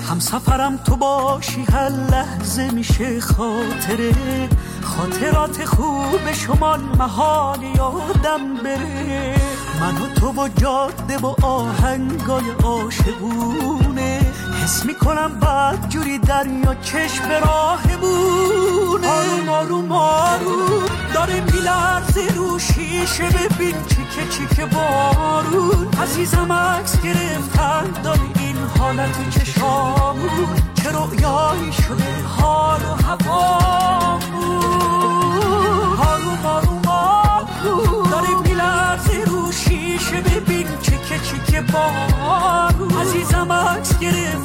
هم سفرم تو باشی هر لحظه میشه خاطرات خوب شما محال یادم بره. من و تو با جاده و آهنگای عاشقونه حس میکنم بعد جوری دریا چشم راهمونه. آروم آروم آروم داره میلرزه رو شیشه ببین چیکه بارون. عزیزم عکس گرفتن داره این حالت چشامون چه رویایی شده حال و هوامون. آروم آروم آروم داره میلرزه رو شیشه ببین چیکه بارون. عزیزم عکس گرفتن